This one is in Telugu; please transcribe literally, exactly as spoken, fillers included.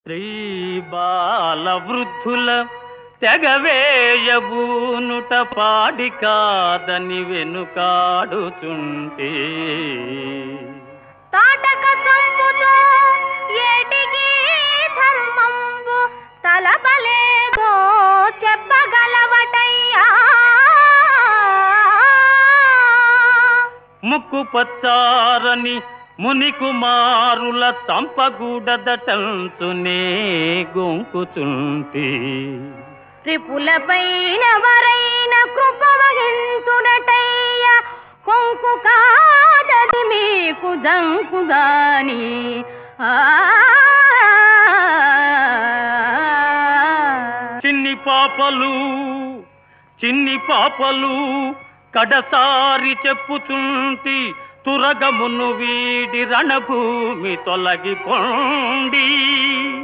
స్త్రీ బాల వృద్ధుల తెగవేయబూనుట పాడి కాదని వెనుకాడుచుంటే తాటక సంపుతో ఏటికి ధర్మంబు తలపలేదో చెప్పగలవటయ్యా. ముక్కు పచ్చారని మునికుమారుల తంపగూడదటంచునే గొంకుచుంటి త్రిపులపైన వరైన కృప వహించునటయ్య. కొంకు కాదది మీకు దంకుదాని. చిన్ని పాపలు చిన్ని పాపలు కడసారి చెప్పుచుంటి తురగమును వీడి రణభూమి తొలగిపోండి.